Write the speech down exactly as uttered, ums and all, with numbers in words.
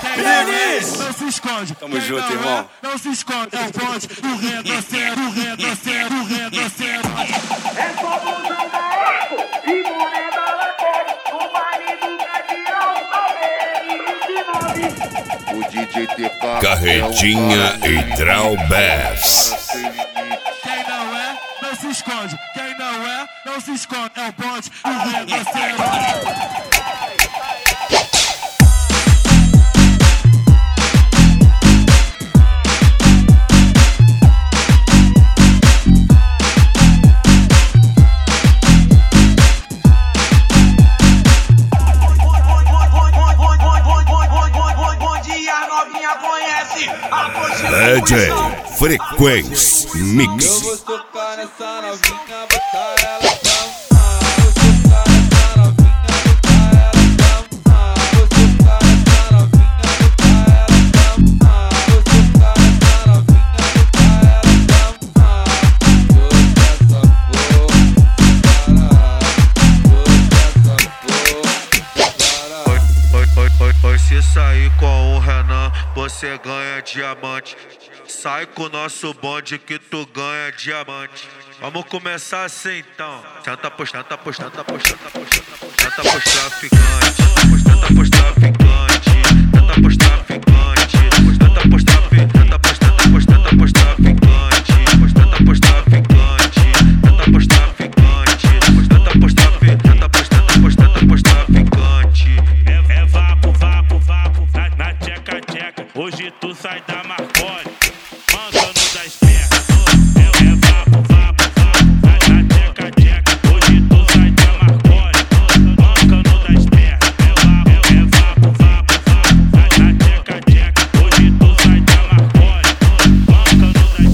Vinícius! Não se esconde. Tamo junto, irmão. Não se esconde. É o ponte, o retrocesso, o retrocesso, o retrocesso. É só blusão da Eco e boné da Lacoste. O baile do Gavião, a B R vinte e nove. O D J T K Carretinha e Traubers. Quem não é, não se esconde. Quem não é, não se esconde. É o ponte, o retrocesso. D J Frequência Mix. Eu vou tocar nessa novinha, botar ela dançar. Vou tocar nessa novinha, botar ela dançar. Vou tocar nessa novinha, botar ela dançar. Vou tocar nessa novinha, botar ela dançar. Se sair com o Renan, você ganha diamante. Sai com o nosso bonde que tu ganha diamante. Vamos começar assim então. Tenta postar, tenta postar, tenta postar, tenta postar, tenta postar ficante. Tenta postar ficante. Tenta postar ficante. Tenta postar ficante. Tenta postar, tenta postar, tenta postar ficante. Tenta postar ficante. Tenta postar ficante. Tenta postar ficante. Tenta postar, tenta postar, tenta postar ficante. É vapo, vapo, vapo, na, na tcheca, tcheca. Hoje tu sai da marca.